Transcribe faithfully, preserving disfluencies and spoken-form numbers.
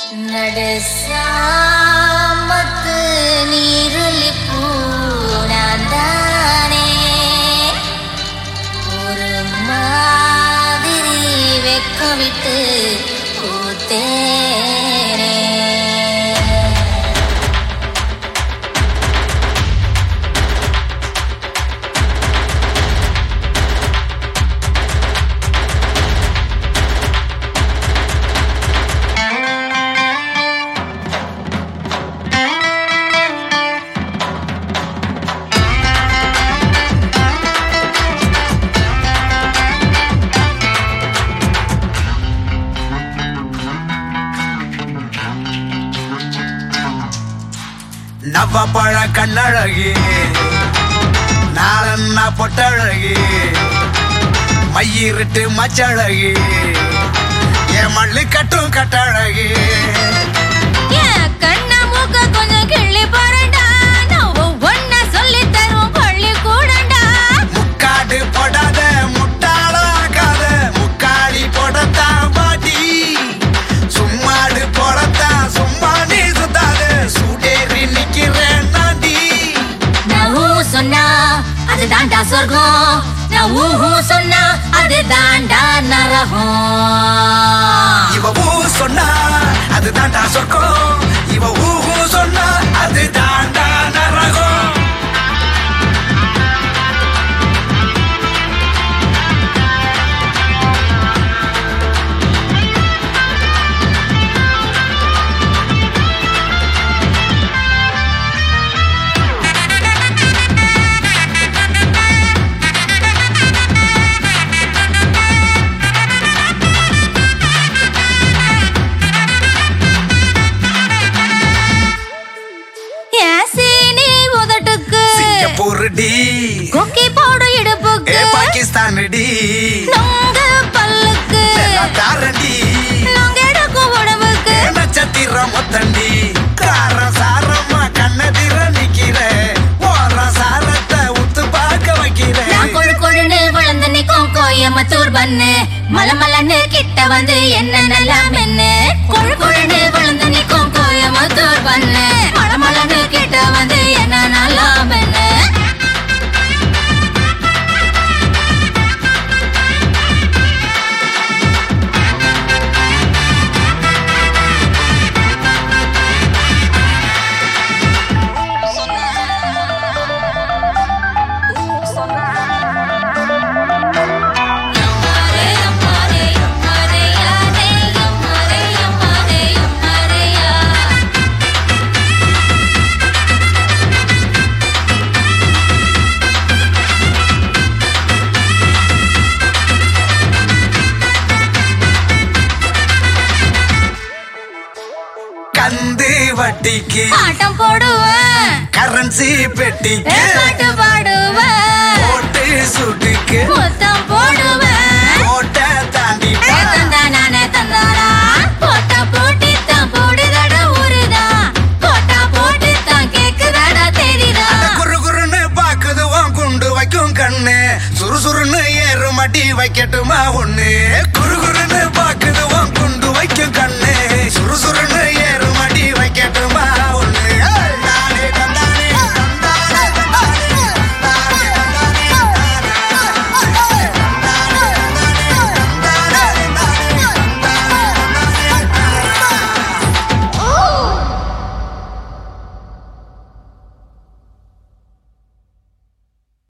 நடுசாமத்து நீருளி பூனாந்தானே ஒரு மாதிரி வெக்கம் விட்டு பூத்தேனே. நவப்பழ கண்ணழகி நாளன்னா பொட்டழகி மையிருட்டு மச்சழகி என் மல்லு கட்டும் கட்டழகி கண்ண மூக்க கொஞ்சம் கிள்ளி போறண்டா நான் ஒன்ன சொல்லி தரும் பள்ளி கூடண்டா. முக்காடு போடாத முட்டாளாக்காத முக்காடி போடத்தான் பாட்டி சும்மாடு போடத்தான் சும்மா நீ சுத்தாத சூடேறி நிக்கிறேன் நாண்டி. நான் ஊ சொன்னா அது தாண்டா சொர்க்கம், நான் ஊஹூ சொன்னா அது தாண்டா நரகம். இவ ஊ சொன்னா அது தாண்டா சொர்க்கம், இவ ஊஹூ சொன்னா அது தாண்டா நரகம். பொருடி கொக்கி போடு இடுப்புக்கு ஏ பாகிஸ்தான் டி நொங்க பல்லுக்கு தாரண்டி நொங்க எடுக்கும் உடம்புக்கு நட்சத்திரம் மொத்தண்டி கார சாரமா கண்ணதிர நிக்கிற ஓர சாரத்தை உத்து பார்க்க வைக்கிற. நான் கொழு கொழுன்னு விழுந்து நிக்கும் கோயம்புத்தூர் பண்ணு மல மலன்னு கிட்ட வந்து என்ன நல்லா மென்னு. கொழு கொழுன்னு விழுந்து நிக்கும் கோயம்புத்தூர் பண்ணு மல மலன்னு கிட்ட வந்து என்ன நல்லா மென்னு. கந்து வட்டிக்கு ஆட்டம் போடுவேன், கரன்சி பெட்டிக்கு பாட்டு பாடுவேன், ஓட்டு சுட்டுக்கு முத்தம் போடுவேன், ஓட்ட தாண்டி